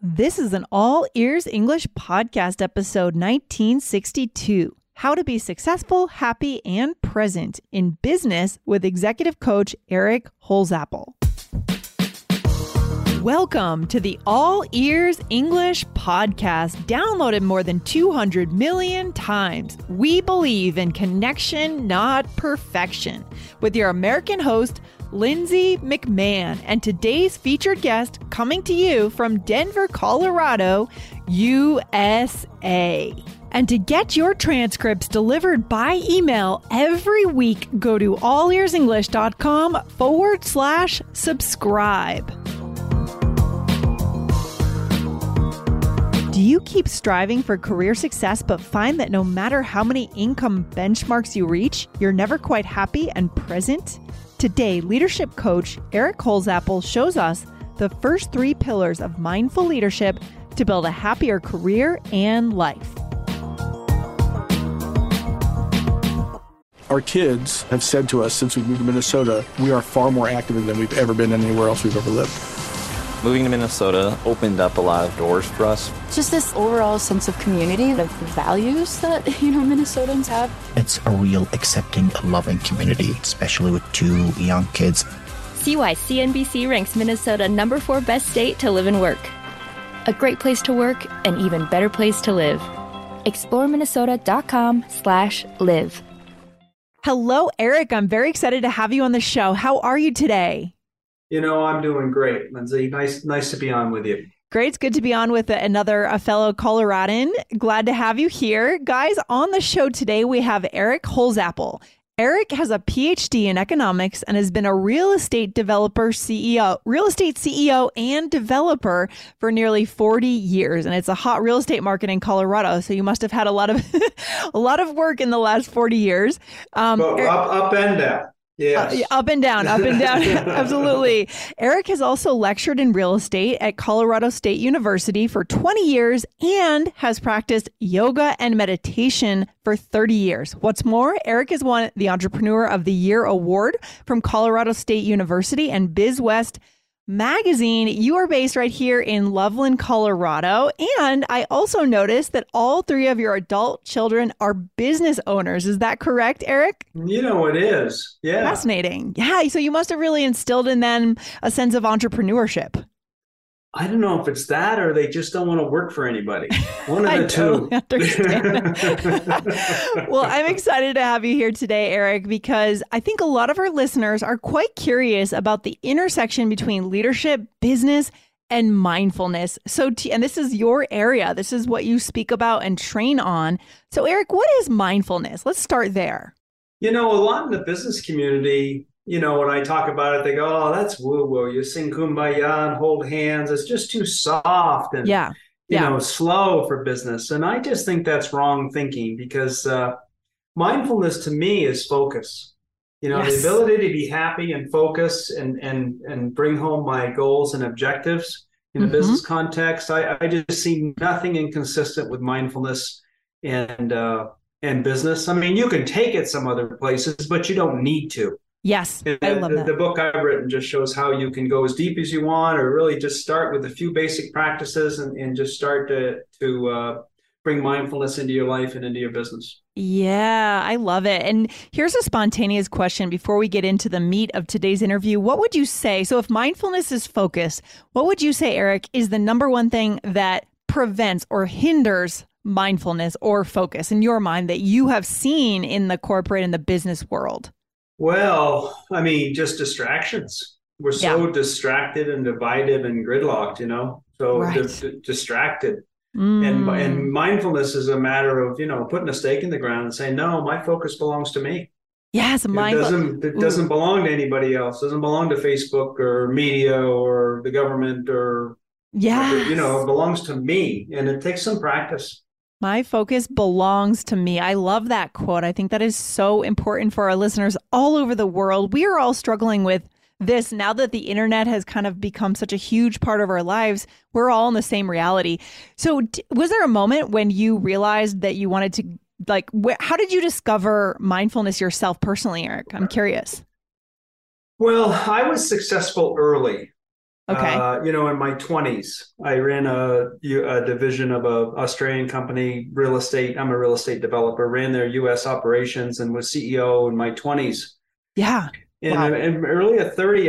This is an All Ears English podcast episode 1962. How to be successful, happy, and present in business with executive coach Eric Holzapfel. Welcome to the All Ears English podcast, downloaded more than 200 million times. We believe in connection, not perfection, with your American host, Lindsay McMahon, and today's featured guest coming to you from Denver, Colorado, USA. And to get your transcripts delivered by email every week, go to allearsenglish.com/subscribe. Do you keep striving for career success but find that no matter how many income benchmarks you reach, you're never quite happy and present? Today, leadership coach Eric Holzapfel shows us the first 3 pillars of mindful leadership to build a happier career and life. Our kids have said to us since we moved to Minnesota, we are far more active than we've ever been anywhere else we've ever lived. Moving to Minnesota opened up a lot of doors for us. Just this overall sense of community, the values that, Minnesotans have. It's a real accepting, loving community, especially with 2 young kids. See why CNBC ranks Minnesota number 4 best state to live and work. A great place to work, an even better place to live. ExploreMinnesota.com/live. Hello, Eric. I'm very excited to have you on the show. How are you today? I'm doing great, Lindsay. Nice to be on with you. Great. It's good to be on with a fellow Coloradan. Glad to have you here. Guys, on the show today, we have Eric Holzapfel. Eric has a PhD in economics and has been a real estate CEO and developer for nearly 40 years. And it's a hot real estate market in Colorado. So you must have had a lot of work in the last 40 years. Up and down. Yes. Up and down. Absolutely. Eric has also lectured in real estate at Colorado State University for 20 years and has practiced yoga and meditation for 30 years. What's more, Eric has won the Entrepreneur of the Year award from Colorado State University and BizWest Magazine. You are based right here in Loveland, Colorado. And I also noticed that all 3 of your adult children are business owners. Is that correct, Eric? It is. Yeah. Fascinating. Yeah. So you must have really instilled in them a sense of entrepreneurship. I don't know if it's that or they just don't want to work for anybody. One of the two. Well, I'm excited to have you here today, Eric, because I think a lot of our listeners are quite curious about the intersection between leadership, business, and mindfulness. And this is your area. This is what you speak about and train on. So, Eric, what is mindfulness? Let's start there. A lot in the business community, when I talk about it, they go, oh, that's woo-woo. You sing Kumbaya and hold hands. It's just too soft and, slow for business. And I just think that's wrong thinking because mindfulness to me is focus. Yes. The ability to be happy and focus and bring home my goals and objectives in a business context. I just see nothing inconsistent with mindfulness and business. I mean, you can take it some other places, but you don't need to. Yes, I love that. The book I've written just shows how you can go as deep as you want, or really just start with a few basic practices and just start to bring mindfulness into your life and into your business. Yeah, I love it. And here's a spontaneous question before we get into the meat of today's interview. What would you say? So if mindfulness is focus, what would you say, Eric, is the number one thing that prevents or hinders mindfulness or focus in your mind that you have seen in the corporate and the business world? Well, I mean, just distractions. We're so distracted and divided and gridlocked, distracted. And mindfulness is a matter of, putting a stake in the ground and saying, no, my focus belongs to me. Yes, it doesn't belong to anybody else. It doesn't belong to Facebook or media or the government or, it belongs to me. And it takes some practice. My focus belongs to me. I love that quote. I think that is so important for our listeners all over the world. We are all struggling with this now that the internet has kind of become such a huge part of our lives. We're all in the same reality. So was there a moment when you realized that you wanted to, how did you discover mindfulness yourself personally, Eric? I'm curious. Well, I was successful early. Okay. In my 20s, I ran a division of a Australian company, real estate. I'm a real estate developer, ran their US operations and was CEO in my 20s. Yeah. And, wow. and early at 30,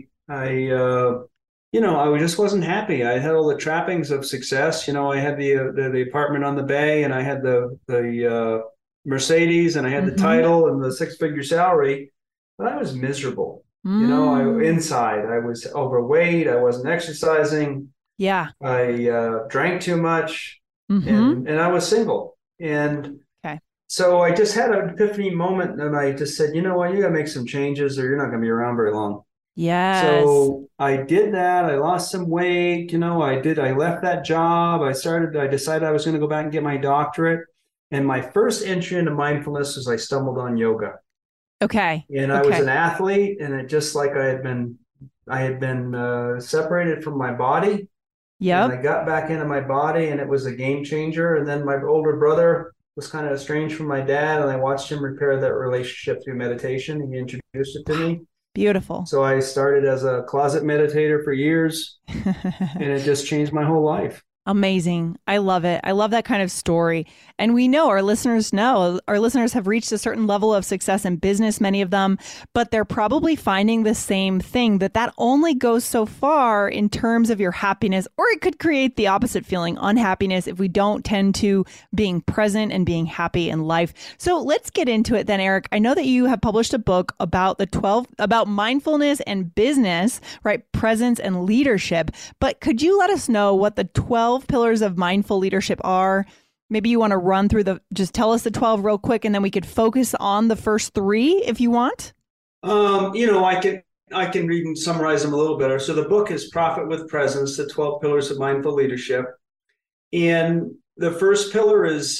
I just wasn't happy. I had all the trappings of success. I had the apartment on the bay, and I had the Mercedes, and I had the title and the 6-figure salary, but I was miserable. Inside, I was overweight. I wasn't exercising. Yeah. I drank too much, and I was single. And so I just had an epiphany moment, and I just said, you know what, you got to make some changes, or you're not going to be around very long. Yes. So I did that. I lost some weight. I left that job. I decided I was going to go back and get my doctorate. And my first entry into mindfulness was I stumbled on yoga. Okay. And I was an athlete, and it just like I had been separated from my body. Yeah. And I got back into my body, and it was a game changer. And then my older brother was kind of estranged from my dad, and I watched him repair that relationship through meditation. He introduced it to me. Beautiful. So I started as a closet meditator for years, and it just changed my whole life. Amazing. I love it. I love that kind of story. And we know our listeners have reached a certain level of success in business, many of them, but they're probably finding the same thing, that only goes so far in terms of your happiness, or it could create the opposite feeling, unhappiness, if we don't tend to being present and being happy in life. So let's get into it then, Eric. I know that you have published a book about about mindfulness and business, right? Presence and leadership. But could you let us know what the 12 pillars of mindful leadership are? Maybe you want to run through just tell us the 12 real quick, and then we could focus on the first 3 if you want. I can read and summarize them a little better. So the book is Profit with Presence, the 12 pillars of mindful leadership. And the first pillar is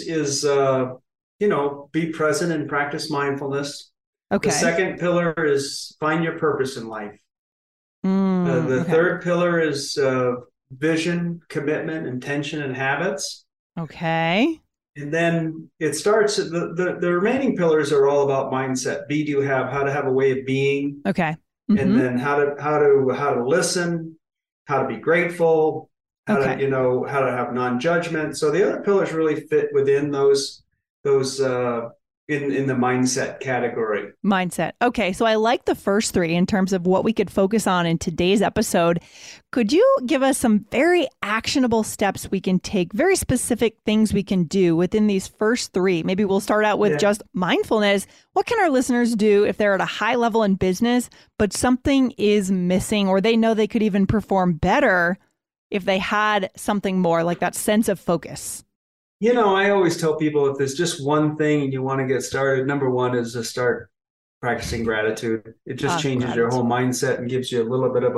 be present and practice mindfulness. Okay. The second pillar is find your purpose in life. The third pillar is vision, commitment, intention, and habits. Okay. And then it starts, the remaining pillars are all about mindset. Be, do, have, how to have a way of being. Okay. And then how to listen, how to be grateful, how to have non-judgment. So the other pillars really fit within those in the mindset category. Mindset. Okay. So I like the first 3 in terms of what we could focus on in today's episode. Could you give us some very actionable steps we can take, very specific things we can do within these first 3? Maybe we'll start out with just mindfulness. What can our listeners do if they're at a high level in business, but something is missing, or they know they could even perform better if they had something more, like that sense of focus? I always tell people, if there's just one thing and you want to get started, number 1 is to start practicing gratitude. It just changes your whole mindset and gives you a little bit of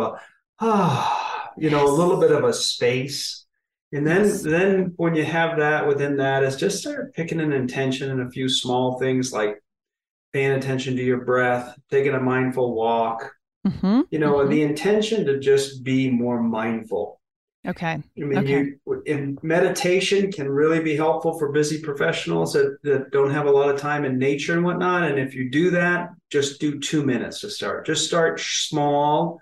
a little bit of a space. And then when you have that within that, is just start picking an intention and a few small things like paying attention to your breath, taking a mindful walk, the intention to just be more mindful. Okay. And meditation can really be helpful for busy professionals that don't have a lot of time in nature and whatnot. And if you do that, just do 2 minutes to start. Just start small,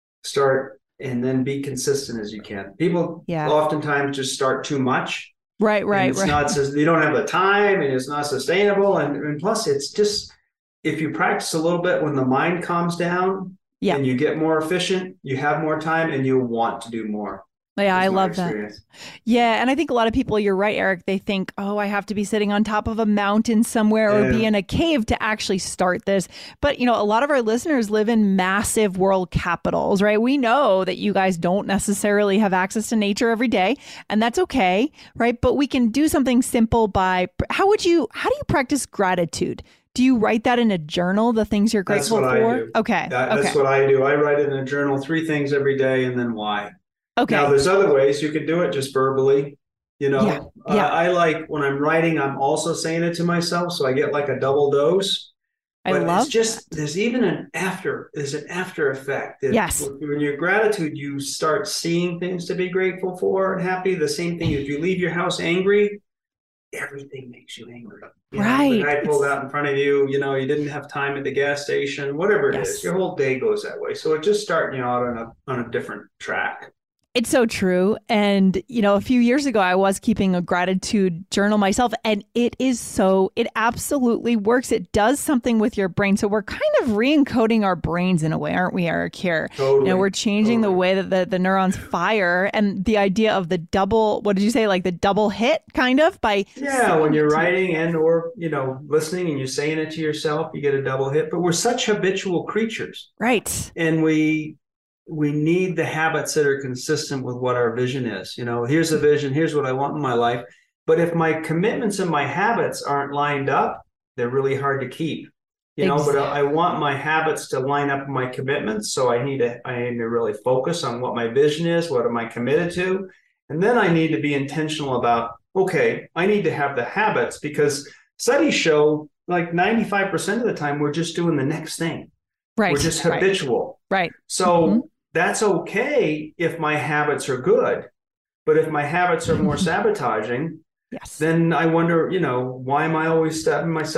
and then be consistent as you can. People oftentimes just start too much. Right. Not, you don't have the time, and it's not sustainable. And plus, it's just, if you practice a little bit, when the mind calms down and you get more efficient, you have more time, and you want to do more. Yeah, I love that. Yeah. And I think a lot of people, you're right, Eric, they think, I have to be sitting on top of a mountain somewhere or be in a cave to actually start this. But, a lot of our listeners live in massive world capitals, right? We know that you guys don't necessarily have access to nature every day, and that's okay, right? But we can do something simple how do you practice gratitude? Do you write that in a journal, the things you're grateful for? That's what I do. Okay. That's what I do. I write it in a journal, 3 things every day, and then why. Okay. Now, there's other ways you could do it just verbally. I like, when I'm writing, I'm also saying it to myself, so I get like a double dose. But there's even an after effect. Yes. When you're gratitude, you start seeing things to be grateful for and happy. The same thing, if you leave your house angry, everything makes you angry. Right. The guy pulled out in front of you, you didn't have time at the gas station, whatever it is. Your whole day goes that way. So it's just starting you out on a different track. It's so true. And, a few years ago, I was keeping a gratitude journal myself, and it absolutely works. It does something with your brain. So we're kind of re-encoding our brains in a way, aren't we, Eric, here? Totally. We're changing the way that the neurons fire, and the idea of the double, what did you say? Like the double hit kind of by. Yeah. When you're writing and, or, listening and you're saying it to yourself, you get a double hit, but we're such habitual creatures. Right. And we need the habits that are consistent with what our vision is. Here's the vision. Here's what I want in my life. But if my commitments and my habits aren't lined up, they're really hard to keep. But I want my habits to line up with my commitments. So I need to really focus on what my vision is. What am I committed to? And then I need to be intentional about, okay, I need to have the habits, because studies show like 95% of the time we're just doing the next thing. Right. We're just habitual. Right. So that's okay if my habits are good, but if my habits are more sabotaging, then I wonder, why am I always stubbing my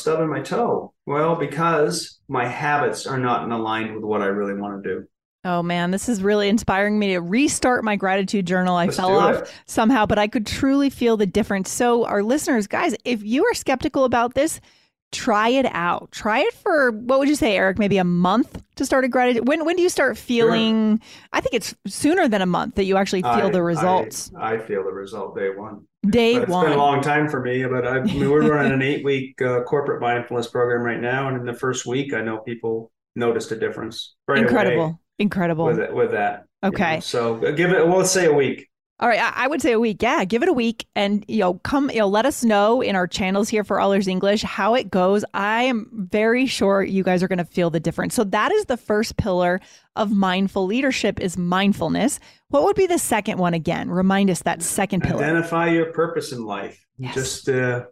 toe? Well, because my habits are not aligned with what I really want to do. Oh man, this is really inspiring me to restart my gratitude journal. I fell off somehow, but I could truly feel the difference. So our listeners, guys, if you are skeptical about this, try it out. Try it for, what would you say, Eric, maybe a month to start a gratitude? When do you start feeling, I think it's sooner than a month that you actually feel the results. I feel the result day one. It's been a long time for me, but we're running an 8-week corporate mindfulness program right now. And in the first week, I know people noticed a difference. Incredible. With that. Okay. So let's say a week. All right. I would say a week. Yeah. Give it a week and, let us know in our channels here for All Ears English how it goes. I am very sure you guys are going to feel the difference. So that is the first pillar of mindful leadership, is mindfulness. What would be the second one again? Remind us that second pillar. Identify your purpose in life. Yes. Just,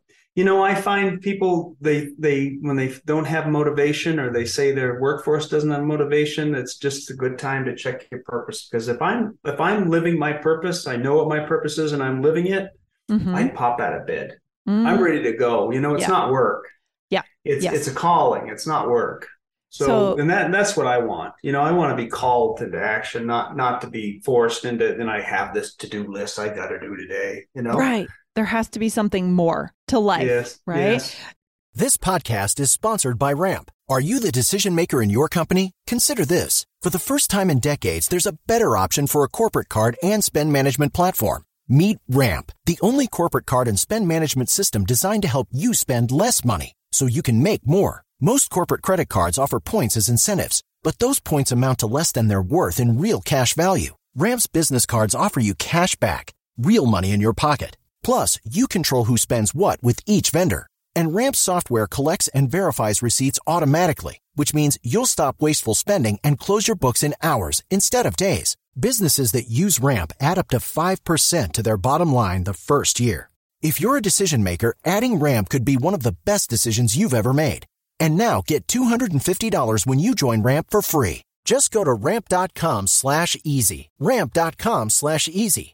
I find people, they when they don't have motivation, or they say their workforce doesn't have motivation, it's just a good time to check your purpose. Because if I'm living my purpose, I know what my purpose is and I'm living it, I pop out of bed. I'm ready to go. It's not work. Yeah. It's a calling. It's not work. So and that's what I want. I want to be called to action, not to be forced into, and I have this to-do list I got to do today, Right. There has to be something more to life, right? Yes. This podcast is sponsored by Ramp. Are you the decision maker in your company? Consider this. For the first time in decades, there's a better option for a corporate card and spend management platform. Meet Ramp, the only corporate card and spend management system designed to help you spend less money so you can make more. Most corporate credit cards offer points as incentives, but those points amount to less than their worth in real cash value. Ramp's business cards offer you cash back, real money in your pocket. Plus, you control who spends what with each vendor. And Ramp software collects and verifies receipts automatically, which means you'll stop wasteful spending and close your books in hours instead of days. Businesses that use Ramp add up to 5% to their bottom line the first year. If you're a decision maker, adding Ramp could be one of the best decisions you've ever made. And now get $250 when you join Ramp for free. Just go to ramp.com/easy. Ramp.com/easy.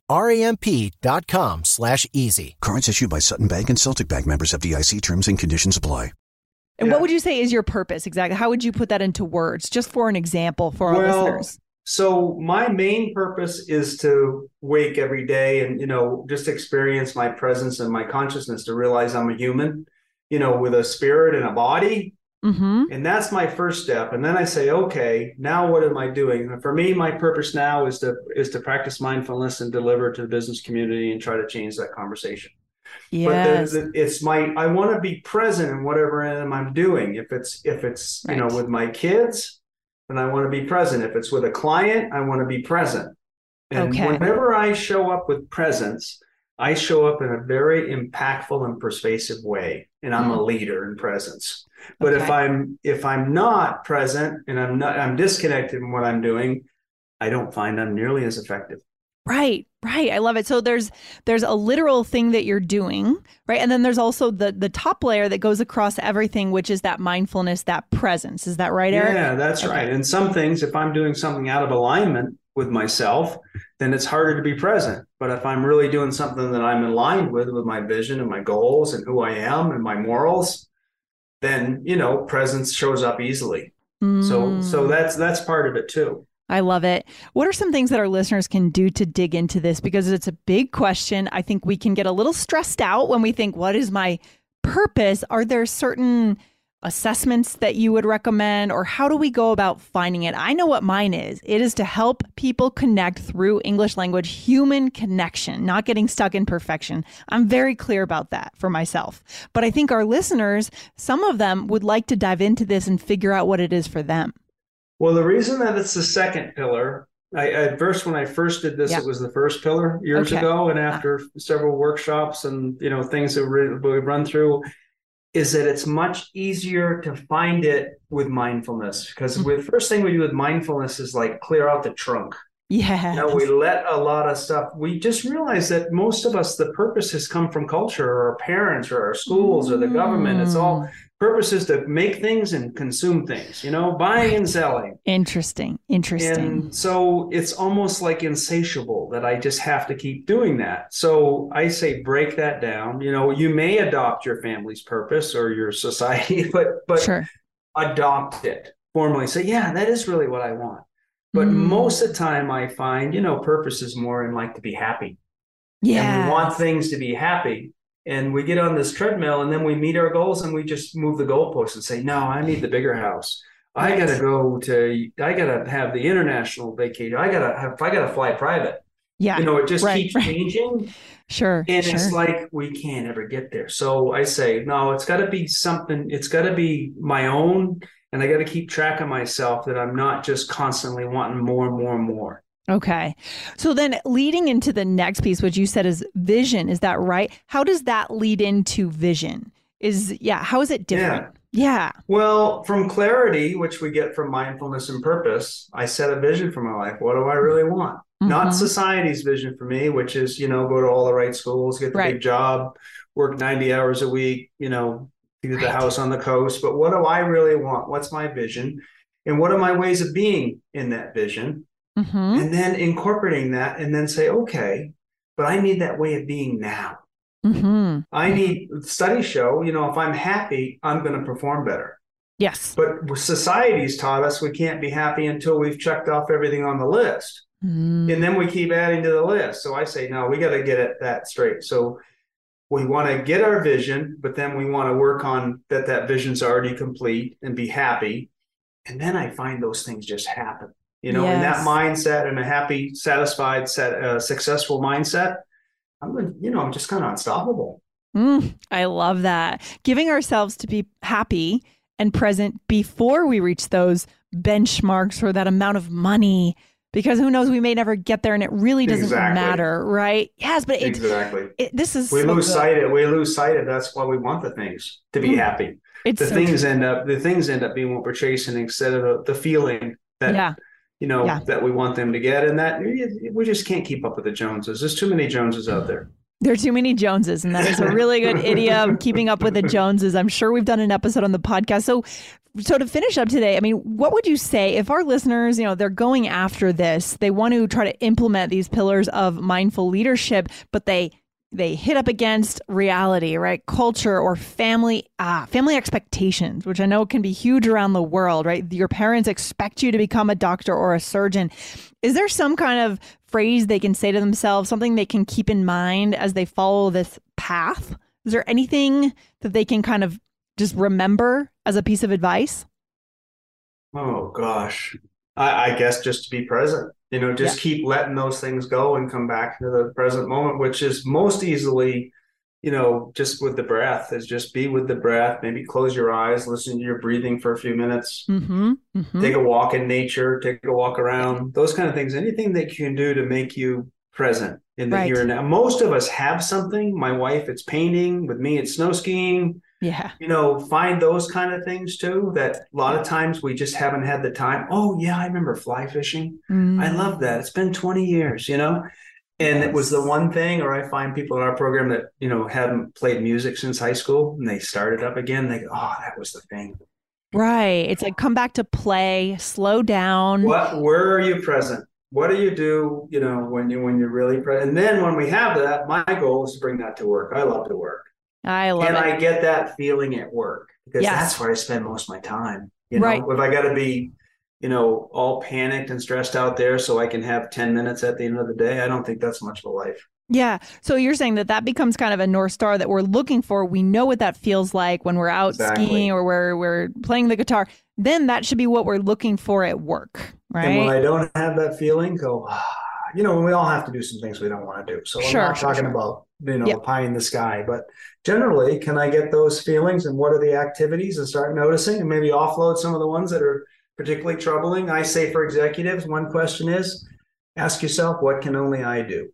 RAMP.com/easy. Cards issued by Sutton Bank and Celtic Bank, members of FDIC. Terms and conditions apply. And what would you say is your purpose exactly? How would you put that into words, just for an example for our listeners? So my main purpose is to wake every day and, just experience my presence and my consciousness, to realize I'm a human, with a spirit and a body. And that's my first step. And then I say, okay, now what am I doing? And for me, my purpose now is to practice mindfulness and deliver to the business community and try to change that conversation. Yes. But I want to be present in whatever I'm doing. If it's right. With my kids, then I want to be present. If it's with a client, I want to be present. And whenever I show up with presence, I show up in a very impactful and persuasive way, and I'm a leader in presence. But if I'm not present and I'm disconnected in what I'm doing, I don't find I'm nearly as effective. Right. I love it. So there's a literal thing that you're doing, right? And then there's also the top layer that goes across everything, which is that mindfulness, that presence. Is that right, Eric? Yeah, that's right. And some things, if I'm doing something out of alignment, with myself, then it's harder to be present. But if I'm really doing something that I'm in line with my vision and my goals and who I am and my morals, then, presence shows up easily. So that's part of it too. I love it. What are some things that our listeners can do to dig into this? Because it's a big question. I think we can get a little stressed out when we think, what is my purpose? Are there certain assessments that you would recommend, or how do we go about finding it? I know what mine is. It is to help people connect through English language, human connection, not getting stuck in perfection. I'm very clear about that for myself. But I think our listeners, some of them would like to dive into this and figure out what it is for them. Well, the reason that it's the second pillar, when I first did this, It was the first pillar years ago. And after several workshops and, things that we run through, is that it's much easier to find it with mindfulness. Because the first thing we do with mindfulness is like clear out the trunk. Yeah. We let a lot of stuff. We just realize that most of us, the purpose has come from culture or our parents or our schools or the government. It's all purposes to make things and consume things, buying and selling. Interesting. And so it's almost like insatiable that I just have to keep doing that. So I say, break that down. You may adopt your family's purpose or your society, but sure. Adopt it formally. Say, yeah, that is really what I want. But most of the time I find, purpose is more in like to be happy. Yeah. And we want things to be happy. And we get on this treadmill and then we meet our goals and we just move the goalposts and say, no, I need the bigger house. I got to have the international vacation. I got to fly private. Yeah. It just keeps changing. Sure. And it's like, we can't ever get there. So I say, no, it's got to be something. It's got to be my own. And I got to keep track of myself that I'm not just constantly wanting more and more and more. Okay. So then leading into the next piece, which you said is vision, is that right? How does that lead into vision? How is it different? Yeah. Well, from clarity, which we get from mindfulness and purpose, I set a vision for my life. What do I really want? Not society's vision for me, which is, go to all the right schools, get the big job, work 90 hours a week, get the house on the coast. But what do I really want? What's my vision? And what are my ways of being in that vision? And then incorporating that and then say, okay, but I need that way of being now. I need, studies show, if I'm happy, I'm going to perform better. Yes. But society's taught us we can't be happy until we've checked off everything on the list. And then we keep adding to the list. So I say, no, we got to get that straight. So we want to get our vision, but then we want to work on that vision's already complete and be happy. And then I find those things just happen. In that mindset and a happy, satisfied, successful mindset, I'm just kind of unstoppable. I love that. Giving ourselves to be happy and present before we reach those benchmarks or that amount of money, because who knows, we may never get there and it really doesn't matter, right? Yes, but this is we lose sight of that's why we want the things to be happy. The things end up being what we're chasing instead of the feeling that that we want them to get, and that we just can't keep up with the Joneses. There's too many Joneses out there. There are too many Joneses, and that is a really good idiom, keeping up with the Joneses. I'm sure we've done an episode on the podcast. So to finish up today, I mean, what would you say if our listeners, they're going after this, they want to try to implement these pillars of mindful leadership, but they hit up against reality, right? Culture or family expectations, which I know can be huge around the world, right? Your parents expect you to become a doctor or a surgeon. Is there some kind of phrase they can say to themselves, something they can keep in mind as they follow this path? Is there anything that they can kind of just remember as a piece of advice? Oh, gosh. I guess just to be present. Keep letting those things go and come back to the present moment, which is most easily, just with the breath, is just be with the breath. Maybe close your eyes, listen to your breathing for a few minutes, take a walk in nature, take a walk around, those kind of things. Anything that you can do to make you present in the here and now. Most of us have something. My wife, it's painting. With me, it's snow skiing. Yeah. Find those kind of things too, that a lot of times we just haven't had the time. Oh yeah, I remember fly fishing. I love that. It's been 20 years, and it was the one thing. Or I find people in our program that, hadn't played music since high school and they started up again. They go, oh, that was the thing. Right. It's like, come back to play, slow down. Where are you present? What do you do, when you're really and then when we have that, my goal is to bring that to work. I love to work. I love it. And I get that feeling at work because that's where I spend most of my time. If I got to be, all panicked and stressed out there so I can have 10 minutes at the end of the day, I don't think that's much of a life. Yeah. So you're saying that becomes kind of a North Star that we're looking for. We know what that feels like when we're out skiing or we're playing the guitar. Then that should be what we're looking for at work, right? And when I don't have that feeling, go, we all have to do some things we don't want to do. So I'm not talking about, pie in the sky, but generally, can I get those feelings and what are the activities and start noticing and maybe offload some of the ones that are particularly troubling? I say for executives, one question is, ask yourself, what can only I do?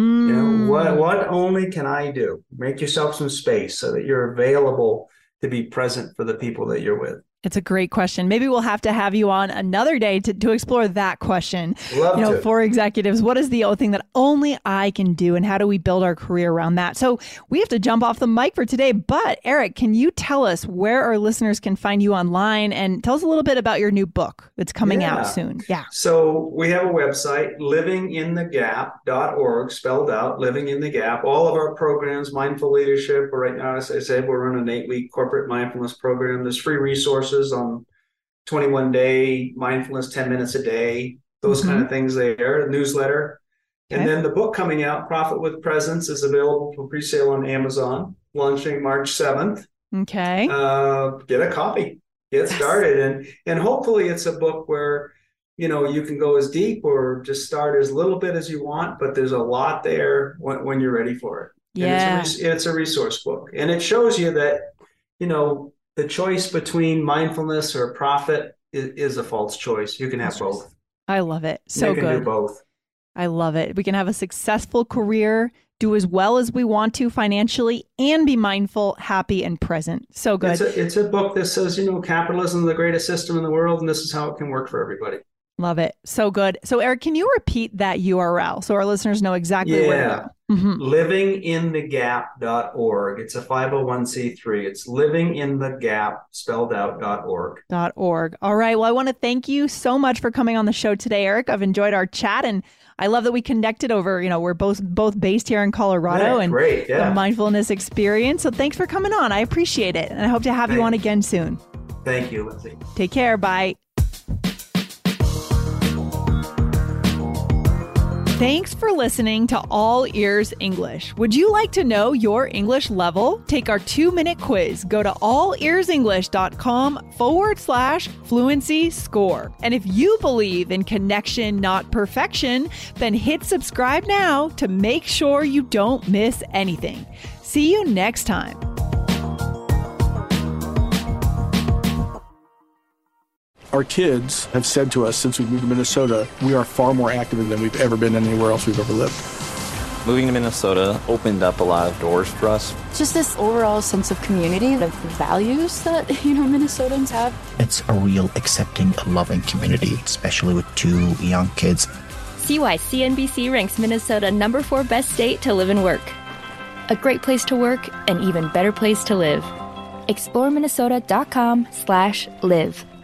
What only can I do? Make yourself some space so that you're available to be present for the people that you're with. It's a great question. Maybe we'll have to have you on another day to explore that question. Love to. For executives, what is the thing that only I can do and how do we build our career around that? So we have to jump off the mic for today. But Eric, can you tell us where our listeners can find you online and tell us a little bit about your new book that's coming out soon? Yeah. So we have a website, livinginthegap.org, spelled out, Living in the Gap. All of our programs, Mindful Leadership, right now, as I said, we're running an 8-week corporate mindfulness program. There's free resources on 21-day mindfulness, 10 minutes a day, those kind of things there, a newsletter. Okay. And then the book coming out, Profit with Presence, is available for pre-sale on Amazon, launching March 7th. Okay. Get a copy, get started. And hopefully it's a book where, you can go as deep or just start as little bit as you want, but there's a lot there when you're ready for it. Yeah. And it's a resource book. And it shows you that, the choice between mindfulness or profit is a false choice. You can have both. I love it. So you good. can do both. I love it. We can have a successful career, do as well as we want to financially, and be mindful, happy, and present. So good. It's a book that says, capitalism is the greatest system in the world, and this is how it can work for everybody. Love it. So good. So Eric, can you repeat that URL so our listeners know exactly where to go? Livinginthegap.org. It's a 501c3. It's livinginthegap, spelled out, .org. .org. All right. Well, I want to thank you so much for coming on the show today, Eric. I've enjoyed our chat, and I love that we connected over, we're both based here in Colorado and great, the mindfulness experience. So thanks for coming on. I appreciate it. And I hope to have you on again soon. Thank you, Lindsay. Take care. Bye. Thanks for listening to All Ears English. Would you like to know your English level? Take our 2-minute quiz. Go to allearsenglish.com/fluency score. And if you believe in connection, not perfection, then hit subscribe now to make sure you don't miss anything. See you next time. Our kids have said to us since we moved to Minnesota, we are far more active than we've ever been anywhere else we've ever lived. Moving to Minnesota opened up a lot of doors for us. Just this overall sense of community, of values that, Minnesotans have. It's a real accepting, loving community, especially with 2 young kids. See why CNBC ranks Minnesota number 4 best state to live and work. A great place to work, an even better place to live. ExploreMinnesota.com/live.